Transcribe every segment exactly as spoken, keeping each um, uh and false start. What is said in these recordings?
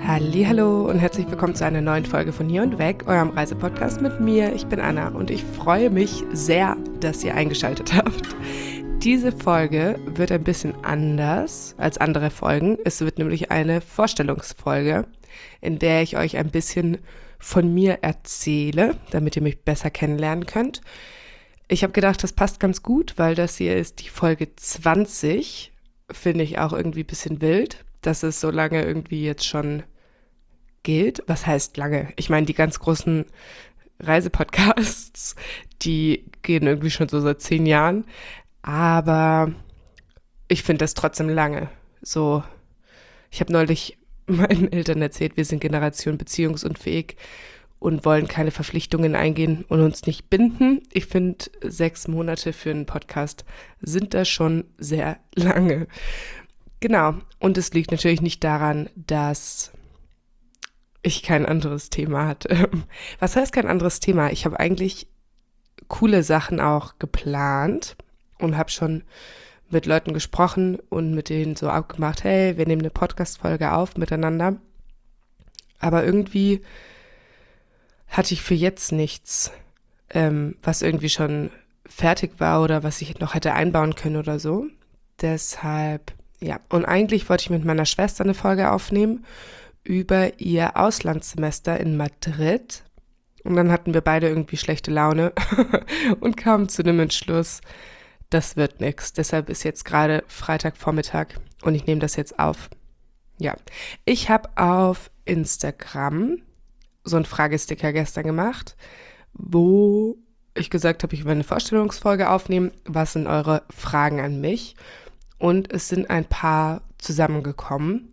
Hallihallo und herzlich willkommen zu einer neuen Folge von Hier und Weg, eurem Reisepodcast mit mir. Ich bin Anna und ich freue mich sehr, dass ihr eingeschaltet habt. Diese Folge wird ein bisschen anders als andere Folgen. Es wird nämlich eine Vorstellungsfolge, in der ich euch ein bisschen von mir erzähle, damit ihr mich besser kennenlernen könnt. Ich habe gedacht, das passt ganz gut, weil das hier ist die Folge zwanzig. Finde ich auch irgendwie ein bisschen wild, dass es so lange irgendwie jetzt schon gilt. Was heißt lange? Ich meine, die ganz großen Reisepodcasts, die gehen irgendwie schon so seit zehn Jahren. Aber ich finde das trotzdem lange. So, ich habe neulich meinen Eltern erzählt, wir sind Generation beziehungsunfähig und wollen keine Verpflichtungen eingehen und uns nicht binden. Ich finde, sechs Monate für einen Podcast sind da schon sehr lange. Genau, und es liegt natürlich nicht daran, dass ich kein anderes Thema hatte. Was heißt kein anderes Thema? Ich habe eigentlich coole Sachen auch geplant und habe schon mit Leuten gesprochen und mit denen so abgemacht, hey, wir nehmen eine Podcast-Folge auf miteinander. Aber irgendwie hatte ich für jetzt nichts, ähm, was irgendwie schon fertig war oder was ich noch hätte einbauen können oder so. Deshalb, ja. Und eigentlich wollte ich mit meiner Schwester eine Folge aufnehmen über ihr Auslandssemester in Madrid. Und dann hatten wir beide irgendwie schlechte Laune und kamen zu dem Entschluss, das wird nix. Deshalb ist jetzt gerade Freitagvormittag und ich nehme das jetzt auf. Ja, ich habe auf Instagram so einen Fragesticker gestern gemacht, wo ich gesagt habe, ich will eine Vorstellungsfolge aufnehmen. Was sind eure Fragen an mich? Und es sind ein paar zusammengekommen.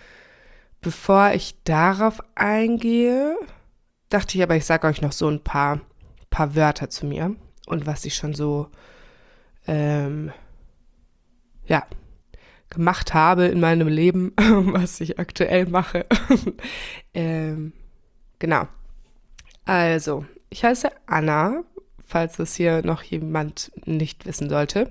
Bevor ich darauf eingehe, dachte ich aber, ich sage euch noch so ein paar, paar Wörter zu mir und was ich schon so ähm, ja, gemacht habe in meinem Leben, was ich aktuell mache. ähm, genau. Also, ich heiße Anna, falls es hier noch jemand nicht wissen sollte.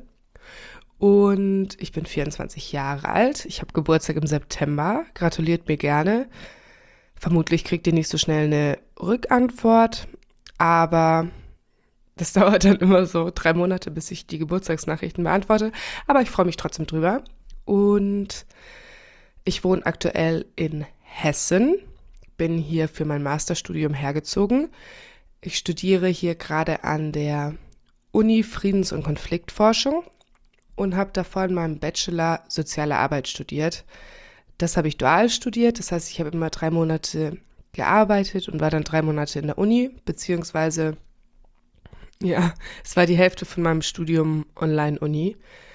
Und ich bin vierundzwanzig Jahre alt. Ich habe Geburtstag im September. Gratuliert mir gerne. Vermutlich kriegt ihr nicht so schnell eine Rückantwort, aber das dauert dann immer so drei Monate, bis ich die Geburtstagsnachrichten beantworte. Aber ich freue mich trotzdem drüber. Und ich wohne aktuell in Hessen. Bin hier für mein Masterstudium hergezogen. Ich studiere hier gerade an der Uni Friedens- und Konfliktforschung und habe davor in meinem Bachelor Soziale Arbeit studiert. Das habe ich dual studiert, das heißt, ich habe immer drei Monate gearbeitet und war dann drei Monate in der Uni, beziehungsweise, ja, es war die Hälfte von meinem Studium Online-Uni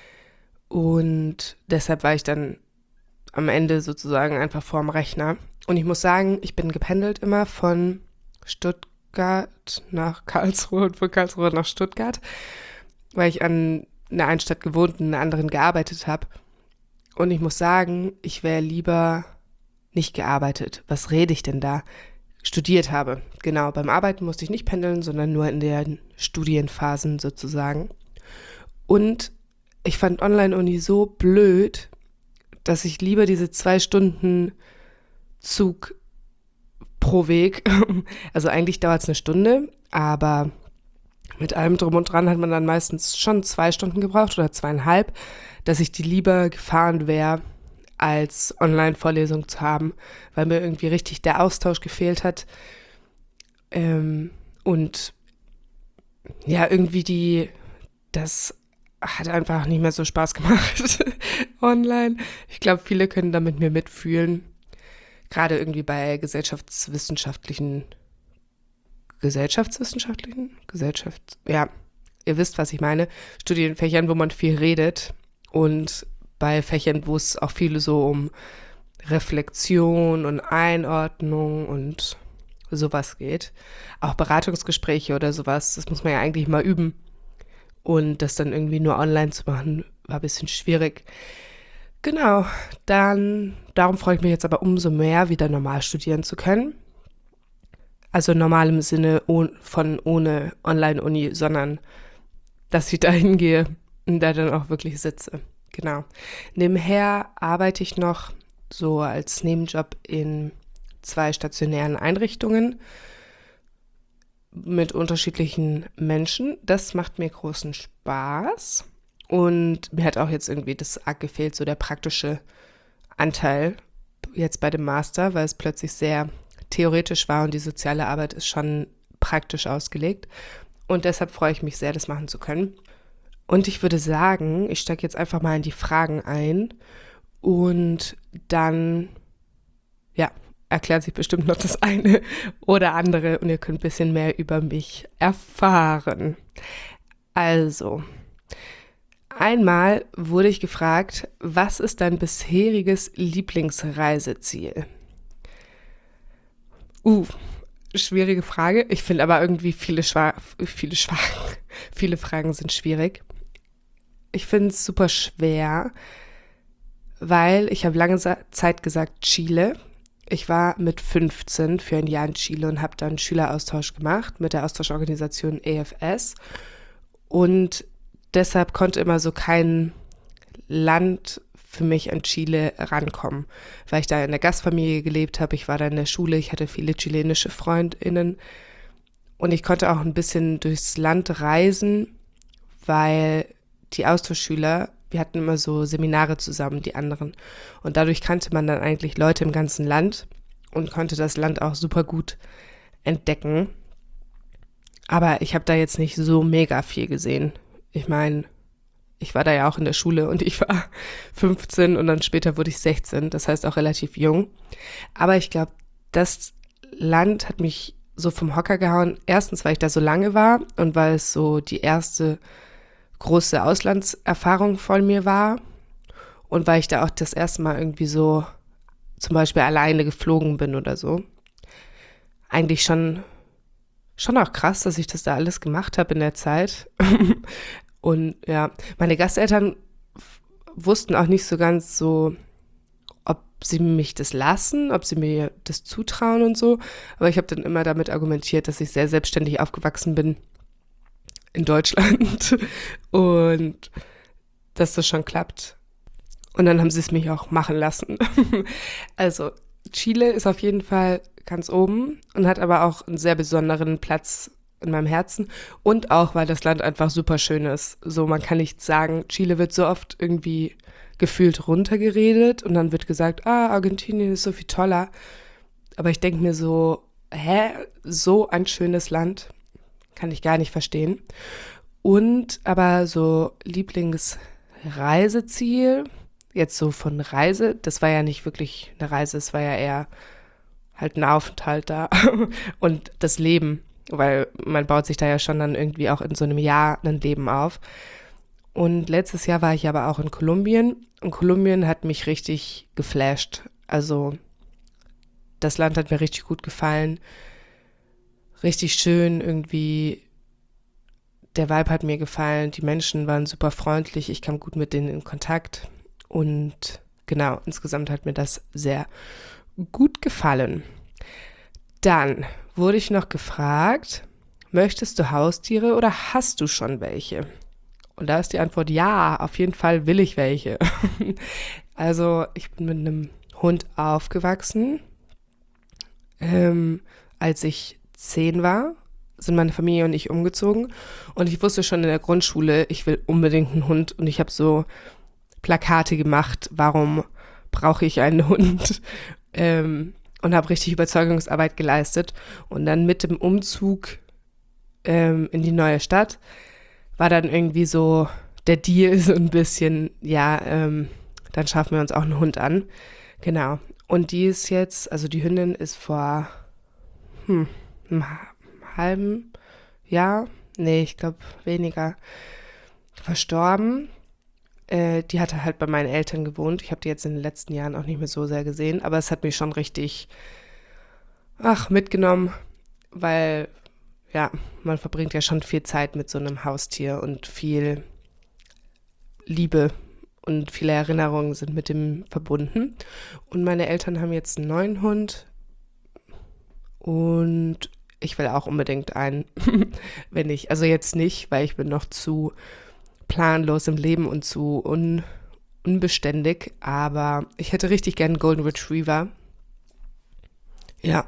und deshalb war ich dann am Ende sozusagen einfach vorm Rechner. Und ich muss sagen, ich bin gependelt immer von Stuttgart nach Karlsruhe und von Karlsruhe nach Stuttgart, weil ich an in der einen Stadt gewohnt und in der anderen gearbeitet habe. Und ich muss sagen, ich wäre lieber nicht gearbeitet. Was rede ich denn da? Studiert habe. Genau, beim Arbeiten musste ich nicht pendeln, sondern nur in den Studienphasen sozusagen. Und ich fand Online-Uni so blöd, dass ich lieber diese zwei Stunden Zug pro Weg, also eigentlich dauert es eine Stunde, aber mit allem drum und dran hat man dann meistens schon zwei Stunden gebraucht oder zweieinhalb, dass ich die lieber gefahren wäre, als Online-Vorlesung zu haben, weil mir irgendwie richtig der Austausch gefehlt hat. Ähm, und ja, irgendwie die, das hat einfach nicht mehr so Spaß gemacht online. Ich glaube, viele können da mit mir mitfühlen. Gerade irgendwie bei gesellschaftswissenschaftlichen Gesellschaftswissenschaftlichen? Gesellschaft, ja, ihr wisst, was ich meine. Studienfächern, wo man viel redet und bei Fächern, wo es auch viel so um Reflexion und Einordnung und sowas geht. Auch Beratungsgespräche oder sowas, das muss man ja eigentlich mal üben. Und das dann irgendwie nur online zu machen, war ein bisschen schwierig. Genau, dann, darum freue ich mich jetzt aber umso mehr, wieder normal studieren zu können. Also normal im Sinne von ohne Online-Uni, sondern dass ich da hingehe und da dann auch wirklich sitze. Genau. Nebenher arbeite ich noch so als Nebenjob in zwei stationären Einrichtungen mit unterschiedlichen Menschen. Das macht mir großen Spaß. Und mir hat auch jetzt irgendwie das arg gefehlt, so der praktische Anteil jetzt bei dem Master, weil es plötzlich sehr theoretisch war und die soziale Arbeit ist schon praktisch ausgelegt. Und deshalb freue ich mich sehr, das machen zu können. Und ich würde sagen, ich steige jetzt einfach mal in die Fragen ein und dann, ja, erklärt sich bestimmt noch das eine oder andere und ihr könnt ein bisschen mehr über mich erfahren. Also, einmal wurde ich gefragt, was ist dein bisheriges Lieblingsreiseziel? Uh, schwierige Frage. Ich finde aber irgendwie viele, Schwa- viele, Schwa- viele Fragen sind schwierig. Ich finde es super schwer, weil ich habe lange Zeit gesagt Chile. Ich war mit fünfzehn für ein Jahr in Chile und habe dann einen Schüleraustausch gemacht mit der Austauschorganisation E F S. Und deshalb konnte immer so kein Land für mich an Chile rankommen, weil ich da in der Gastfamilie gelebt habe. Ich war da in der Schule, ich hatte viele chilenische FreundInnen und ich konnte auch ein bisschen durchs Land reisen, weil die Austauschschüler, wir hatten immer so Seminare zusammen, die anderen. Und dadurch kannte man dann eigentlich Leute im ganzen Land und konnte das Land auch super gut entdecken. Aber ich habe da jetzt nicht so mega viel gesehen. Ich meine, ich war da ja auch in der Schule und ich war fünfzehn und dann später wurde ich sechzehn, das heißt auch relativ jung. Aber ich glaube, das Land hat mich so vom Hocker gehauen. Erstens, weil ich da so lange war und weil es so die erste große Auslandserfahrung von mir war und weil ich da auch das erste Mal irgendwie so zum Beispiel alleine geflogen bin oder so. Eigentlich schon, schon auch krass, dass ich das da alles gemacht habe in der Zeit. Und ja, meine Gasteltern wussten auch nicht so ganz so, ob sie mich das lassen, ob sie mir das zutrauen und so. Aber ich habe dann immer damit argumentiert, dass ich sehr selbstständig aufgewachsen bin in Deutschland und dass das schon klappt. Und dann haben sie es mich auch machen lassen. Also Chile ist auf jeden Fall ganz oben und hat aber auch einen sehr besonderen Platz in meinem Herzen und auch, weil das Land einfach super schön ist. So, man kann nicht sagen, Chile wird so oft irgendwie gefühlt runtergeredet und dann wird gesagt, ah, Argentinien ist so viel toller. Aber ich denke mir so, hä, so ein schönes Land? Kann ich gar nicht verstehen. Und aber so Lieblingsreiseziel, jetzt so von Reise, das war ja nicht wirklich eine Reise, es war ja eher halt ein Aufenthalt da und das Leben, weil man baut sich da ja schon dann irgendwie auch in so einem Jahr ein Leben auf. Und letztes Jahr war ich aber auch in Kolumbien und Kolumbien hat mich richtig geflasht. Also das Land hat mir richtig gut gefallen. Richtig schön irgendwie, der Vibe hat mir gefallen, die Menschen waren super freundlich, ich kam gut mit denen in Kontakt und genau, insgesamt hat mir das sehr gut gefallen. Dann wurde ich noch gefragt, möchtest du Haustiere oder hast du schon welche? Und da ist die Antwort ja, auf jeden Fall will ich welche. Also ich bin mit einem Hund aufgewachsen, ähm, als ich zehn war, sind meine Familie und ich umgezogen und ich wusste schon in der Grundschule, ich will unbedingt einen Hund und ich habe so Plakate gemacht, warum brauche ich einen Hund ähm, und habe richtig Überzeugungsarbeit geleistet und dann mit dem Umzug ähm, in die neue Stadt war dann irgendwie so der Deal so ein bisschen, ja, ähm, dann schaffen wir uns auch einen Hund an, genau. Und die ist jetzt, also die Hündin ist vor hm, einem halben Jahr, nee, ich glaube weniger, verstorben. Äh, die hatte halt bei meinen Eltern gewohnt. Ich habe die jetzt in den letzten Jahren auch nicht mehr so sehr gesehen, aber es hat mich schon richtig, ach, mitgenommen, weil, ja, man verbringt ja schon viel Zeit mit so einem Haustier und viel Liebe und viele Erinnerungen sind mit dem verbunden. Und meine Eltern haben jetzt einen neuen Hund und ich will auch unbedingt einen, wenn ich, also jetzt nicht, weil ich bin noch zu planlos im Leben und zu un, unbeständig, aber ich hätte richtig gern einen Golden Retriever. Ja,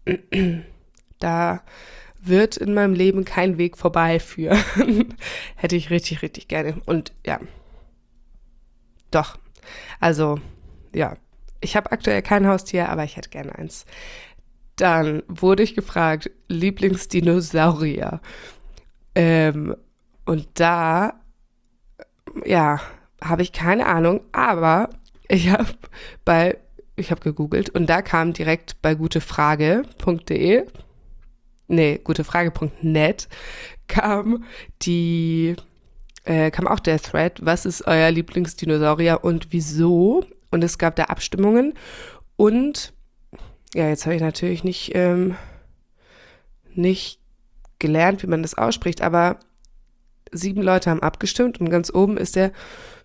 da wird in meinem Leben kein Weg vorbeiführen. Hätte ich richtig, richtig gerne. Und ja, doch. Also, ja, ich habe aktuell kein Haustier, aber ich hätte gerne eins. Dann wurde ich gefragt, Lieblingsdinosaurier. Ähm, und da, ja, habe ich keine Ahnung, aber ich habe bei, ich habe gegoogelt und da kam direkt bei gutefrage punkt de, nee, gutefrage punkt net, kam die, äh, kam auch der Thread, was ist euer Lieblingsdinosaurier und wieso? Und es gab da Abstimmungen und, ja, jetzt habe ich natürlich nicht, ähm, nicht gelernt, wie man das ausspricht, aber sieben Leute haben abgestimmt und ganz oben ist der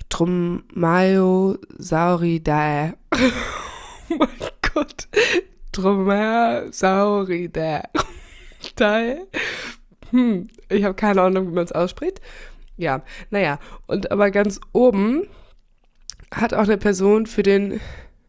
Dromaeosauridae. Oh mein Gott. Dromaeosauridae. Hm, ich habe keine Ahnung, wie man es ausspricht. Ja, naja, und aber ganz oben hat auch eine Person für den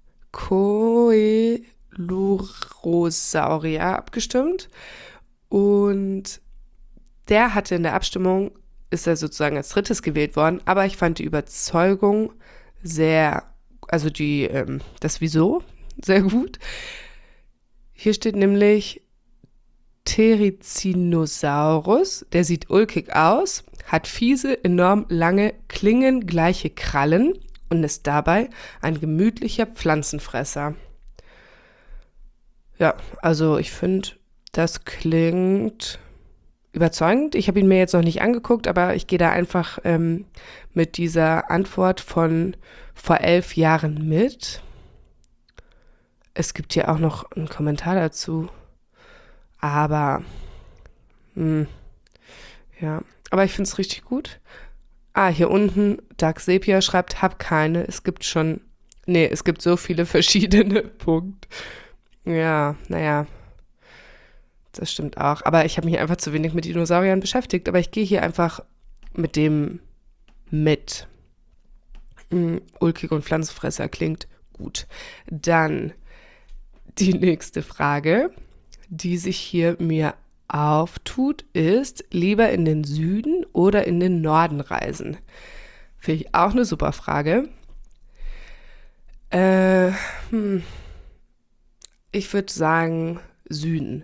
Coelurosaurier abgestimmt und der hatte in der Abstimmung, ist er sozusagen als drittes gewählt worden, aber ich fand die Überzeugung sehr, also die, ähm, das Wieso sehr gut. Hier steht nämlich Therizinosaurus, der sieht ulkig aus, hat fiese, enorm lange, klingengleiche Krallen und ist dabei ein gemütlicher Pflanzenfresser. Ja, also ich finde, das klingt überzeugend. Ich habe ihn mir jetzt noch nicht angeguckt, aber ich gehe da einfach ähm, mit dieser Antwort von vor elf Jahren mit. Es gibt hier auch noch einen Kommentar dazu. Aber, mh, ja, aber ich finde es richtig gut. Ah, hier unten, Dark Sepia schreibt, hab keine. Es gibt schon, nee, es gibt so viele verschiedene Punkte. Ja, naja. Das stimmt auch. Aber ich habe mich einfach zu wenig mit Dinosauriern beschäftigt. Aber ich gehe hier einfach mit dem mit. Mm, ulkig und Pflanzenfresser klingt gut. Dann die nächste Frage, die sich hier mir auftut, ist, lieber in den Süden oder in den Norden reisen? Finde ich auch eine super Frage. Äh, hm. Ich würde sagen Süden.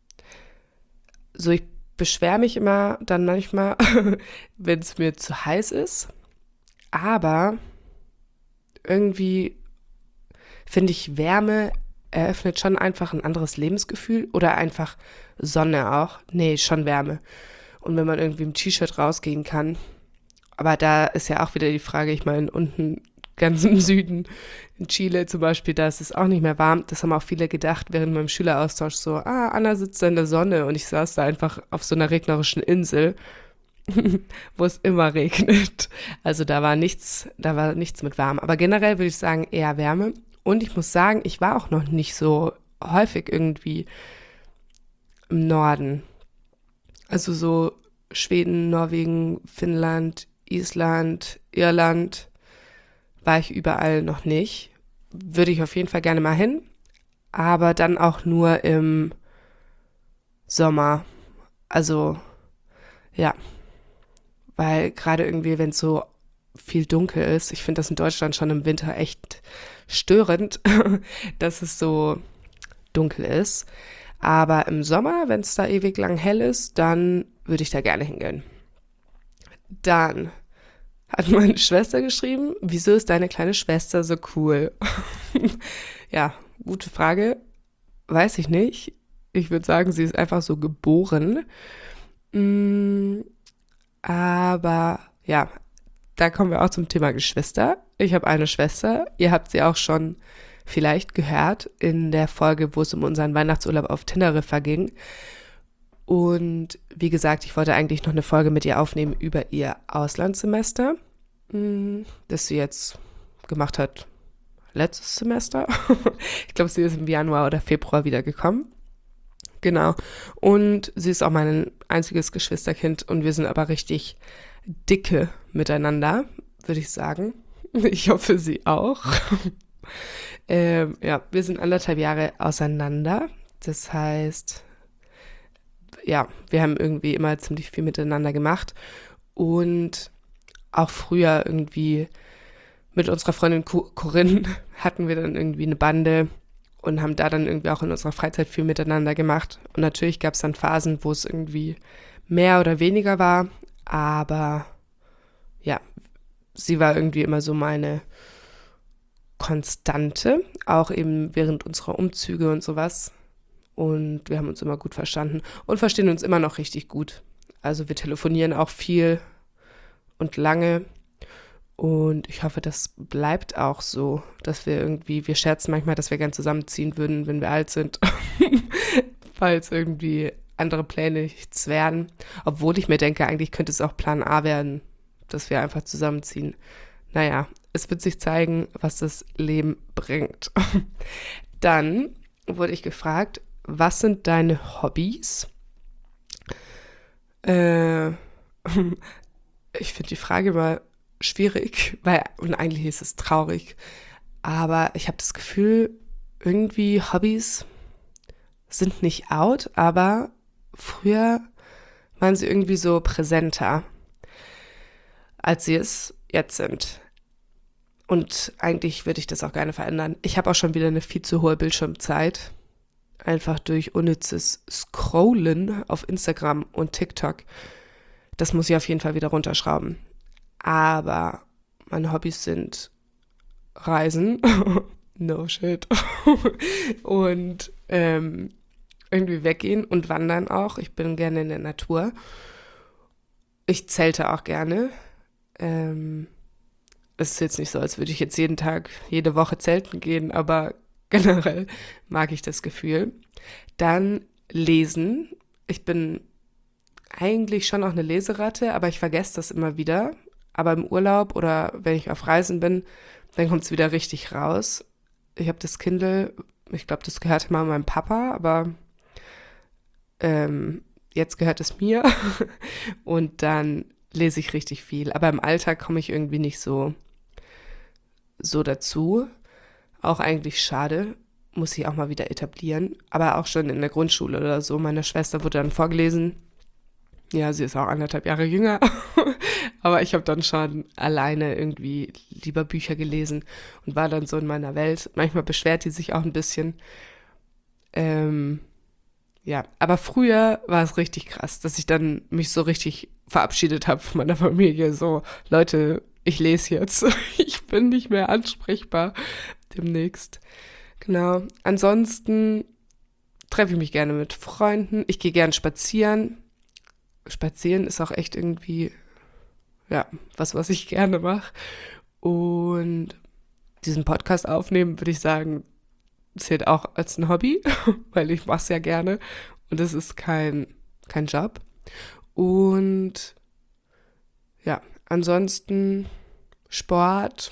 So, ich beschwere mich immer dann manchmal, wenn es mir zu heiß ist. Aber irgendwie finde ich, Wärme eröffnet schon einfach ein anderes Lebensgefühl. Oder einfach Sonne auch. Nee, schon Wärme. Und wenn man irgendwie im T-Shirt rausgehen kann. Aber da ist ja auch wieder die Frage, ich meine, unten ganz im Süden, in Chile zum Beispiel, da ist es auch nicht mehr warm. Das haben auch viele gedacht während meinem Schüleraustausch so, ah, Anna sitzt da in der Sonne und ich saß da einfach auf so einer regnerischen Insel, wo es immer regnet. Also da war nichts, da war nichts mit warm. Aber generell würde ich sagen, eher Wärme. Und ich muss sagen, ich war auch noch nicht so häufig irgendwie im Norden. Also so Schweden, Norwegen, Finnland, Island, Irland, war ich überall noch nicht. Würde ich auf jeden Fall gerne mal hin, aber dann auch nur im Sommer. Also, ja, weil gerade irgendwie, wenn es so viel dunkel ist, ich finde das in Deutschland schon im Winter echt störend, dass es so dunkel ist. Aber im Sommer, wenn es da ewig lang hell ist, dann würde ich da gerne hingehen. Dann hat meine Schwester geschrieben, wieso ist deine kleine Schwester so cool? Ja, gute Frage. Weiß ich nicht. Ich würde sagen, sie ist einfach so geboren. Mm, aber ja, da kommen wir auch zum Thema Geschwister. Ich habe eine Schwester. Ihr habt sie auch schon vielleicht gehört in der Folge, wo es um unseren Weihnachtsurlaub auf Teneriffa ging. Und wie gesagt, ich wollte eigentlich noch eine Folge mit ihr aufnehmen über ihr Auslandssemester, das sie jetzt gemacht hat letztes Semester. Ich glaube, sie ist im Januar oder Februar wiedergekommen. Genau. Und sie ist auch mein einziges Geschwisterkind und wir sind aber richtig dicke miteinander, würde ich sagen. Ich hoffe, sie auch. ähm, ja, wir sind anderthalb Jahre auseinander. Das heißt, ja, wir haben irgendwie immer ziemlich viel miteinander gemacht und auch früher irgendwie mit unserer Freundin Corinne hatten wir dann irgendwie eine Bande und haben da dann irgendwie auch in unserer Freizeit viel miteinander gemacht. Und natürlich gab es dann Phasen, wo es irgendwie mehr oder weniger war, aber ja, sie war irgendwie immer so meine Konstante, auch eben während unserer Umzüge und sowas. Und wir haben uns immer gut verstanden und verstehen uns immer noch richtig gut. Also wir telefonieren auch viel und lange. Und ich hoffe, das bleibt auch so, dass wir irgendwie, wir scherzen manchmal, dass wir gern zusammenziehen würden, wenn wir alt sind, falls irgendwie andere Pläne nichts werden. Obwohl ich mir denke, eigentlich könnte es auch Plan A werden, dass wir einfach zusammenziehen. Naja, es wird sich zeigen, was das Leben bringt. Dann wurde ich gefragt, was sind deine Hobbys? Äh, ich finde die Frage mal schwierig, weil, und eigentlich ist es traurig, aber ich habe das Gefühl, irgendwie Hobbys sind nicht out, aber früher waren sie irgendwie so präsenter, als sie es jetzt sind. Und eigentlich würde ich das auch gerne verändern. Ich habe auch schon wieder eine viel zu hohe Bildschirmzeit, einfach durch unnützes Scrollen auf Instagram und TikTok. Das muss ich auf jeden Fall wieder runterschrauben. Aber meine Hobbys sind Reisen, no shit, und ähm, irgendwie weggehen und wandern auch. Ich bin gerne in der Natur. Ich zelte auch gerne. Ähm, es ist jetzt nicht so, als würde ich jetzt jeden Tag, jede Woche zelten gehen, aber generell mag ich das Gefühl. Dann lesen. Ich bin eigentlich schon auch eine Leseratte, aber ich vergesse das immer wieder. Aber im Urlaub oder wenn ich auf Reisen bin, dann kommt es wieder richtig raus. Ich habe das Kindle, ich glaube, das gehörte mal meinem Papa, aber ähm, jetzt gehört es mir. Und dann lese ich richtig viel. Aber im Alltag komme ich irgendwie nicht so, so dazu. Auch eigentlich schade, muss ich auch mal wieder etablieren. Aber auch schon in der Grundschule oder so. Meiner Schwester wurde dann vorgelesen. Ja, sie ist auch anderthalb Jahre jünger, aber ich habe dann schon alleine irgendwie lieber Bücher gelesen und war dann so in meiner Welt. Manchmal beschwert die sich auch ein bisschen. Ähm, ja, aber früher war es richtig krass, dass ich dann mich so richtig verabschiedet habe von meiner Familie. So, Leute, ich lese jetzt. Ich bin nicht mehr ansprechbar demnächst. Genau. Ansonsten treffe ich mich gerne mit Freunden. Ich gehe gerne spazieren. Spazieren ist auch echt irgendwie, ja, was, was ich gerne mache. Und diesen Podcast aufnehmen, würde ich sagen, zählt auch als ein Hobby, weil ich mache es ja gerne. Und es ist kein, kein Job. Und ja, ansonsten Sport,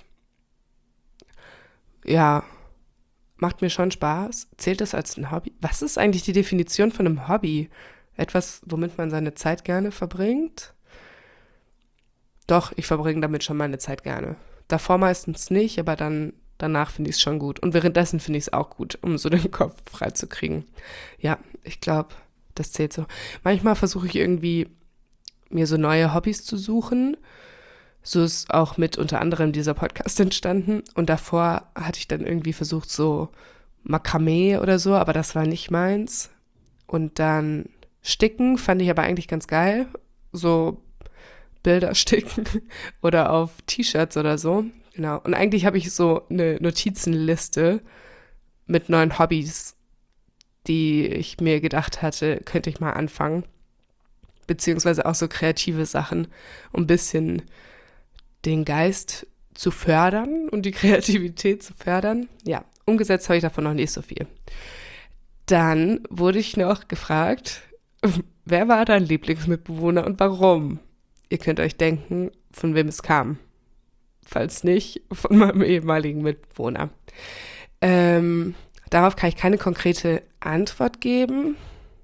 ja, macht mir schon Spaß. Zählt das als ein Hobby? Was ist eigentlich die Definition von einem Hobby? Etwas, womit man seine Zeit gerne verbringt? Doch, ich verbringe damit schon meine Zeit gerne. Davor meistens nicht, aber dann danach finde ich es schon gut. Und währenddessen finde ich es auch gut, um so den Kopf frei zu kriegen. Ja, ich glaube, das zählt so. Manchmal versuche ich irgendwie, mir so neue Hobbys zu suchen. So ist auch mit unter anderem dieser Podcast entstanden. Und davor hatte ich dann irgendwie versucht, so Makramee oder so, aber das war nicht meins. Und dann Sticken fand ich aber eigentlich ganz geil. So Bilder sticken oder auf T-Shirts oder so. Genau. Und eigentlich habe ich so eine Notizenliste mit neuen Hobbys, die ich mir gedacht hatte, könnte ich mal anfangen. Beziehungsweise auch so kreative Sachen, um ein bisschen den Geist zu fördern und die Kreativität zu fördern. Ja, umgesetzt habe ich davon noch nicht so viel. Dann wurde ich noch gefragt, wer war dein Lieblingsmitbewohner und warum? Ihr könnt euch denken, von wem es kam. Falls nicht, von meinem ehemaligen Mitbewohner. Ähm, darauf kann ich keine konkrete Antwort geben.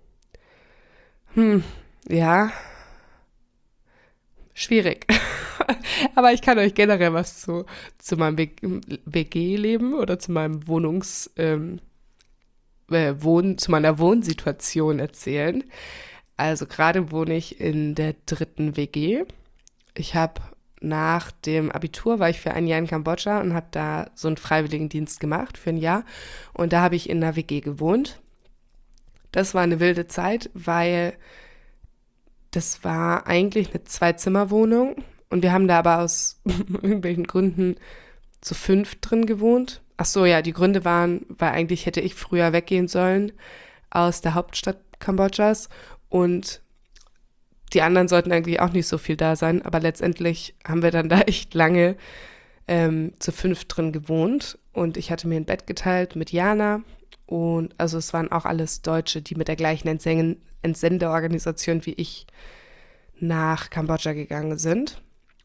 Hm, ja, schwierig. Aber ich kann euch generell was zu, zu meinem W G-Leben oder zu meinem Wohnungsweg ähm, äh, Wohn, zu meiner Wohnsituation erzählen. Also gerade wohne ich in der dritten W G. Ich habe nach dem Abitur war ich für ein Jahr in Kambodscha und habe da so einen Freiwilligendienst gemacht für ein Jahr. Und da habe ich in einer W G gewohnt. Das war eine wilde Zeit, weil das war eigentlich eine Zwei-Zimmer-Wohnung. Und wir haben da aber aus irgendwelchen Gründen zu fünf drin gewohnt. Ach so, ja, die Gründe waren, weil eigentlich hätte ich früher weggehen sollen aus der Hauptstadt Kambodschas und die anderen sollten eigentlich auch nicht so viel da sein, aber letztendlich haben wir dann da echt lange ähm, zu fünf drin gewohnt und ich hatte mir ein Bett geteilt mit Jana und also es waren auch alles Deutsche, die mit der gleichen Entsen- Entsendeorganisation wie ich nach Kambodscha gegangen sind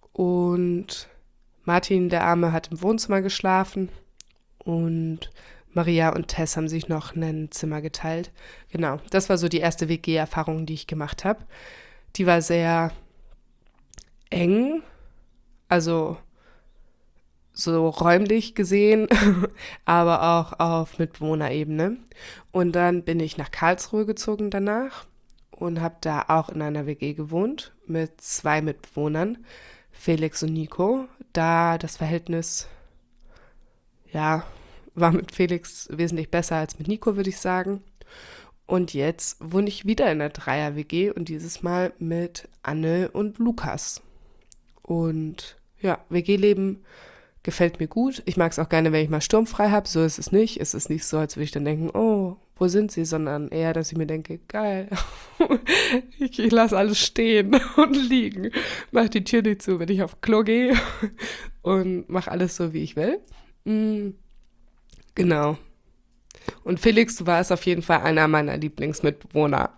und Martin, der Arme, hat im Wohnzimmer geschlafen und Maria und Tess haben sich noch ein Zimmer geteilt. Genau, das war so die erste W G-Erfahrung, die ich gemacht habe. Die war sehr eng, also so räumlich gesehen, aber auch auf Mitbewohnerebene. Und dann bin ich nach Karlsruhe gezogen danach und habe da auch in einer W G gewohnt mit zwei Mitbewohnern, Felix und Nico. Da das Verhältnis, ja, war mit Felix wesentlich besser als mit Nico, würde ich sagen. Und jetzt wohne ich wieder in einer Dreier-W G und dieses Mal mit Anne und Lukas. Und ja, W G-Leben gefällt mir gut. Ich mag es auch gerne, wenn ich mal sturmfrei habe. So ist es nicht. Es ist nicht so, als würde ich dann denken, oh, wo sind sie? Sondern eher, dass ich mir denke, geil, ich, ich lasse alles stehen und liegen. Mach die Tür nicht zu, wenn ich auf Klo gehe und mache alles so, wie ich will. Mm, genau. Und Felix, du warst auf jeden Fall einer meiner Lieblingsmitbewohner.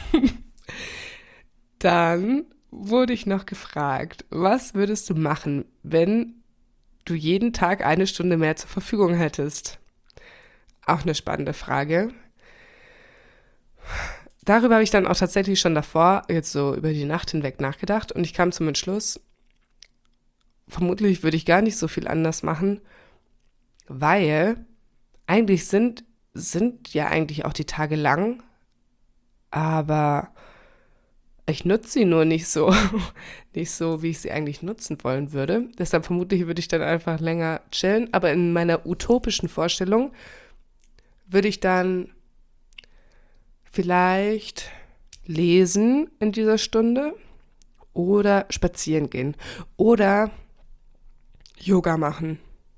Dann wurde ich noch gefragt, was würdest du machen, wenn du jeden Tag eine Stunde mehr zur Verfügung hättest? Auch eine spannende Frage. Darüber habe ich dann auch tatsächlich schon davor, jetzt so über die Nacht hinweg nachgedacht und ich kam zum Entschluss, vermutlich würde ich gar nicht so viel anders machen, weil eigentlich sind, sind ja eigentlich auch die Tage lang, aber ich nutze sie nur nicht so, nicht so, wie ich sie eigentlich nutzen wollen würde. Deshalb vermutlich würde ich dann einfach länger chillen, aber in meiner utopischen Vorstellung würde ich dann vielleicht lesen in dieser Stunde oder spazieren gehen oder Yoga machen.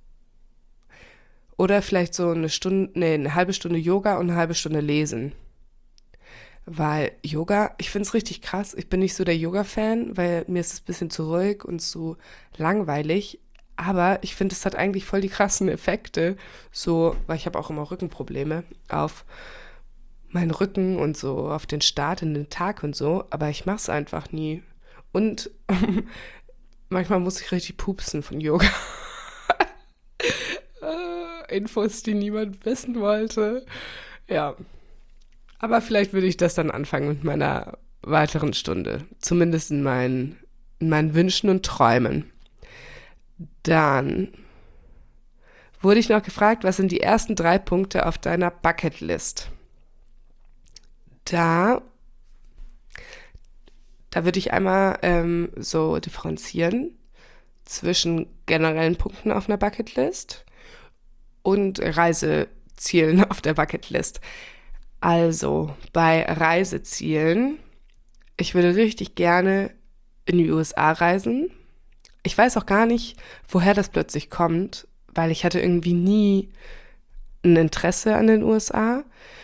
Oder vielleicht so eine Stunde, nee, eine halbe Stunde Yoga und eine halbe Stunde lesen. Weil Yoga, ich finde es richtig krass. Ich bin nicht so der Yoga-Fan, weil mir ist es ein bisschen zu ruhig und zu langweilig. Aber ich finde, es hat eigentlich voll die krassen Effekte. So, weil ich habe auch immer Rückenprobleme auf meinen Rücken und so auf den Start in den Tag und so. Aber ich mache es einfach nie. Und manchmal muss ich richtig pupsen von Yoga. Infos, die niemand wissen wollte. Ja. Aber vielleicht würde ich das dann anfangen mit meiner weiteren Stunde. Zumindest in meinen, in meinen Wünschen und Träumen. Dann wurde ich noch gefragt, was sind die ersten drei Punkte auf deiner Bucketlist? Da, da würde ich einmal ähm, so differenzieren zwischen generellen Punkten auf einer Bucketlist und Reisezielen auf der Bucketlist. Also bei Reisezielen, ich würde richtig gerne in die U S A reisen. Ich weiß auch gar nicht, woher das plötzlich kommt, weil ich hatte irgendwie nie ein Interesse an den U S A.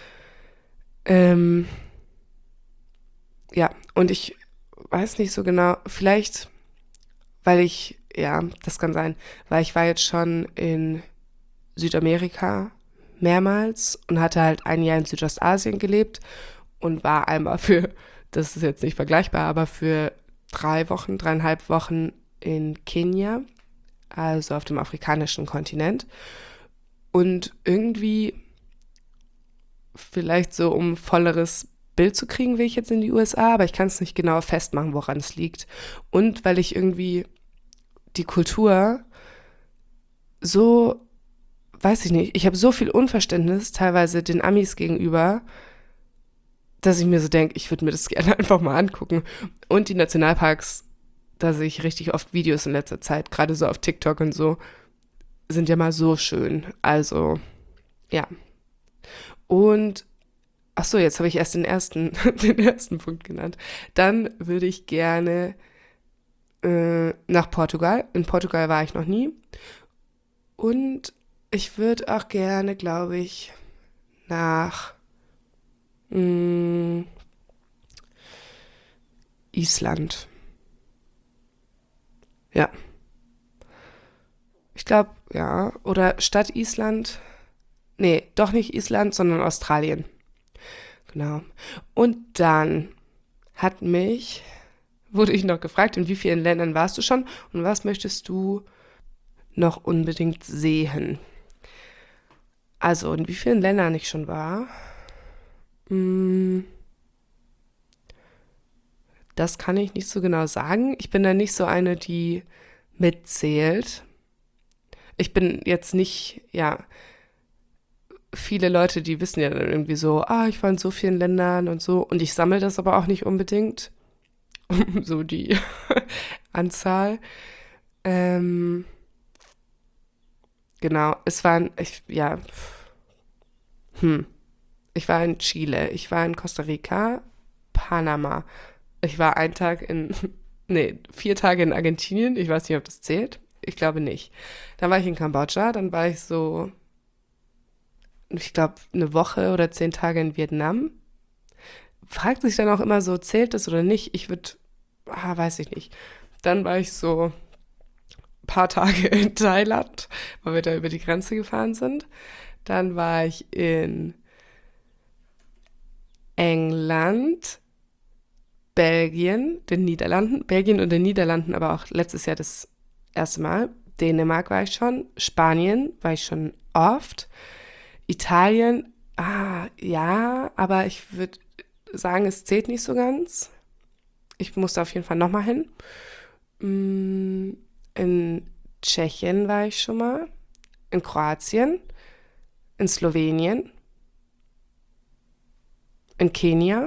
Ähm, ja, und ich weiß nicht so genau, vielleicht, weil ich, ja, das kann sein, weil ich war jetzt schon in Südamerika mehrmals und hatte halt ein Jahr in Südostasien gelebt und war einmal für, das ist jetzt nicht vergleichbar, aber für drei Wochen, dreieinhalb Wochen in Kenia, also auf dem afrikanischen Kontinent. Und irgendwie, vielleicht so um volleres Bild zu kriegen, will ich jetzt in die U S A, aber ich kann es nicht genau festmachen, woran es liegt. Und weil ich irgendwie die Kultur so weiß ich nicht, ich habe so viel Unverständnis teilweise den Amis gegenüber, dass ich mir so denke, ich würde mir das gerne einfach mal angucken. Und die Nationalparks, da sehe ich richtig oft Videos in letzter Zeit, gerade so auf TikTok und so, sind ja mal so schön. Also, ja. Und, ach so, jetzt habe ich erst den ersten, den ersten Punkt genannt. Dann würde ich gerne äh, nach Portugal. In Portugal war ich noch nie. Und ich würde auch gerne, glaube ich, nach mh, Island. Ja, ich glaube, ja. Oder Stadt Island. Nee, doch nicht Island, sondern Australien. Genau. Und dann hat mich, wurde ich noch gefragt, in wie vielen Ländern warst du schon und was möchtest du noch unbedingt sehen? Also, in wie vielen Ländern ich schon war, hm, das kann ich nicht so genau sagen. Ich bin da nicht so eine, die mitzählt. Ich bin jetzt nicht, ja, viele Leute, die wissen ja dann irgendwie so, ah, ich war in so vielen Ländern und so. Und ich sammle das aber auch nicht unbedingt, so die Anzahl. Ähm, genau, es waren, ich, ja, hm, ich war in Chile, ich war in Costa Rica, Panama. Ich war einen Tag in, nee, vier Tage in Argentinien. Ich weiß nicht, ob das zählt. Ich glaube nicht. Dann war ich in Kambodscha, dann war ich so, ich glaube, eine Woche oder zehn Tage in Vietnam. Fragt sich dann auch immer so, zählt das oder nicht? Ich würde, ah, weiß ich nicht. Dann war ich so ein paar Tage in Thailand, weil wir da über die Grenze gefahren sind. Dann war ich in England, Belgien, den Niederlanden, Belgien und den Niederlanden, aber auch letztes Jahr das erste Mal. Dänemark war ich schon, Spanien war ich schon oft, Italien, ah, ja, aber ich würde sagen, es zählt nicht so ganz. Ich musste auf jeden Fall nochmal hin. Mm, In Tschechien war ich schon mal, in Kroatien, in Slowenien, in Kenia.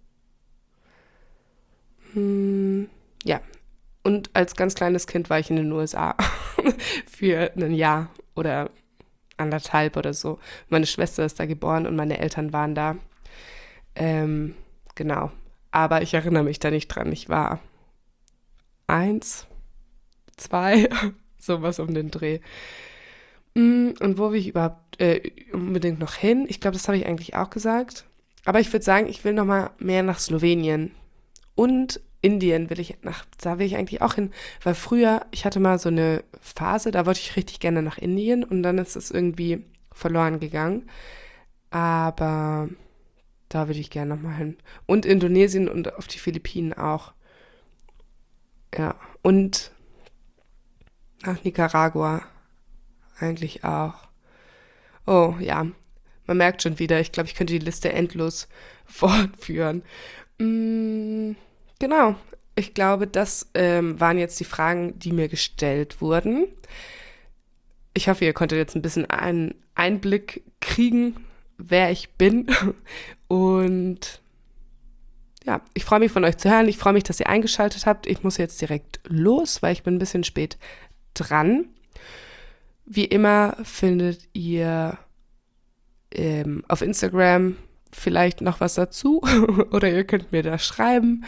Hm, ja, und als ganz kleines Kind war ich in den U S A für ein Jahr oder anderthalb oder so. Meine Schwester ist da geboren und meine Eltern waren da. Ähm, genau. Aber ich erinnere mich da nicht dran. Ich war eins, zwei, sowas um den Dreh. Mm, Und wo will ich überhaupt äh, unbedingt noch hin? Ich glaube, das habe ich eigentlich auch gesagt. Aber ich würde sagen, ich will noch mal mehr nach Slowenien. Und Indien will ich nach, da will ich eigentlich auch hin, weil früher, ich hatte mal so eine Phase, da wollte ich richtig gerne nach Indien und dann ist es irgendwie verloren gegangen. Aber da würde ich gerne nochmal hin. Und Indonesien und auf die Philippinen auch. Ja. Und nach Nicaragua eigentlich auch. Oh ja, man merkt schon wieder, ich glaube, ich könnte die Liste endlos fortführen. Mm, genau, ich glaube, das ähm, waren jetzt die Fragen, die mir gestellt wurden. Ich hoffe, ihr konntet jetzt ein bisschen einen Einblick kriegen, wer ich bin. Und ja, ich freue mich von euch zu hören. Ich freue mich, dass ihr eingeschaltet habt. Ich muss jetzt direkt los, weil ich bin ein bisschen spät dran. Wie immer findet ihr ähm, auf Instagram vielleicht noch was dazu oder ihr könnt mir da schreiben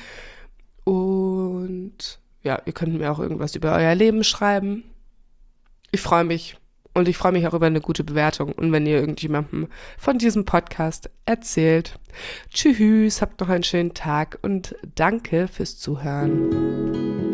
und ja, ihr könnt mir auch irgendwas über euer Leben schreiben. Ich freue mich und ich freue mich auch über eine gute Bewertung und wenn ihr irgendjemandem von diesem Podcast erzählt. Tschüss, habt noch einen schönen Tag und danke fürs Zuhören.